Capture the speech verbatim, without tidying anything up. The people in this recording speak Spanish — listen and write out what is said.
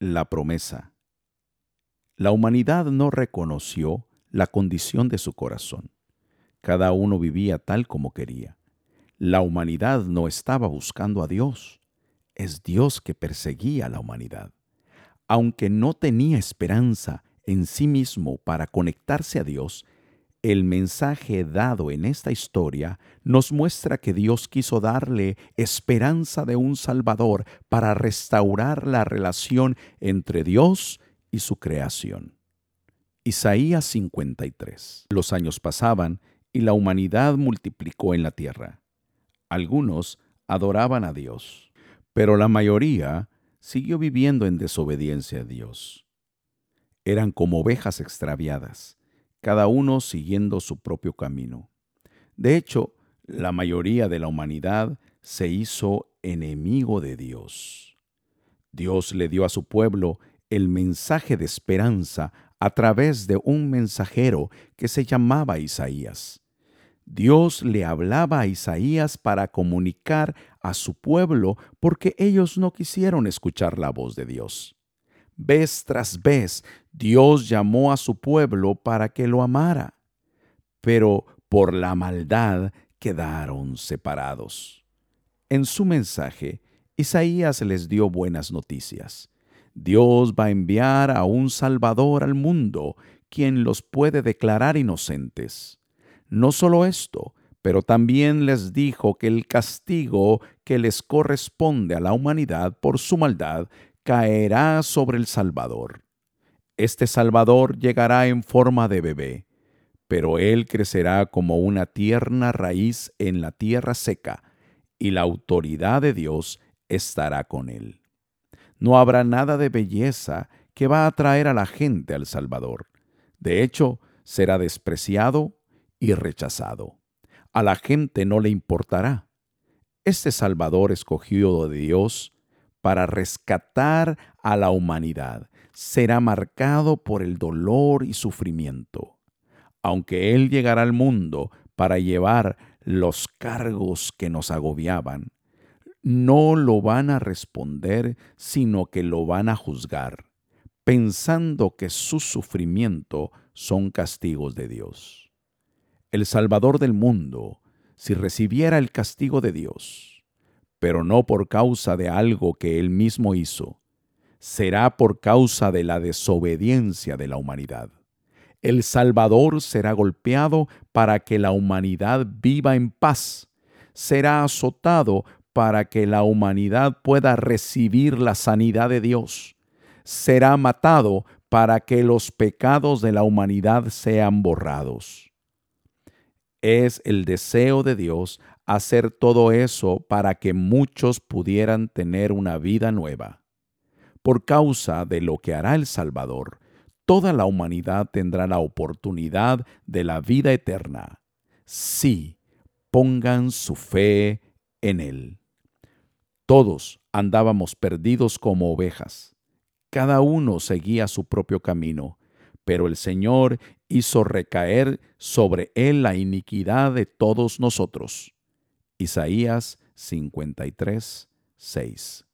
La promesa. La humanidad no reconoció la condición de su corazón. Cada uno vivía tal como quería. La humanidad no estaba buscando a Dios. Es Dios que perseguía a la humanidad. Aunque no tenía esperanza en sí mismo para conectarse a Dios, el mensaje dado en esta historia nos muestra que Dios quiso darle esperanza de un Salvador para restaurar la relación entre Dios y su creación. Isaías cincuenta y tres. Los años pasaban y la humanidad multiplicó en la tierra. Algunos adoraban a Dios, pero la mayoría siguió viviendo en desobediencia a Dios. Eran como ovejas extraviadas, cada uno siguiendo su propio camino. De hecho, la mayoría de la humanidad se hizo enemigo de Dios. Dios le dio a su pueblo el mensaje de esperanza a través de un mensajero que se llamaba Isaías. Dios le hablaba a Isaías para comunicar a su pueblo porque ellos no quisieron escuchar la voz de Dios. Vez tras vez, Dios llamó a su pueblo para que lo amara, pero por la maldad quedaron separados. En su mensaje, Isaías les dio buenas noticias. Dios va a enviar a un Salvador al mundo, quien los puede declarar inocentes. No solo esto, pero también les dijo que el castigo que les corresponde a la humanidad por su maldad caerá sobre el Salvador. Este Salvador llegará en forma de bebé, pero él crecerá como una tierna raíz en la tierra seca, y la autoridad de Dios estará con él. No habrá nada de belleza que va a atraer a la gente al Salvador. De hecho, será despreciado y rechazado. A la gente no le importará. Este Salvador escogido de Dios para rescatar a la humanidad será marcado por el dolor y sufrimiento. Aunque Él llegará al mundo para llevar los cargos que nos agobiaban, no lo van a responder, sino que lo van a juzgar, pensando que su sufrimiento son castigos de Dios. El Salvador del mundo, si recibiera el castigo de Dios, pero no por causa de algo que Él mismo hizo, será por causa de la desobediencia de la humanidad. El Salvador será golpeado para que la humanidad viva en paz. Será azotado para que la humanidad pueda recibir la sanidad de Dios. Será matado para que los pecados de la humanidad sean borrados. Es el deseo de Dios hacer todo eso para que muchos pudieran tener una vida nueva. Por causa de lo que hará el Salvador, toda la humanidad tendrá la oportunidad de la vida eterna. Sí, pongan su fe en Él. Todos andábamos perdidos como ovejas. Cada uno seguía su propio camino, pero el Señor hizo recaer sobre Él la iniquidad de todos nosotros. Isaías cincuenta y tres, seis.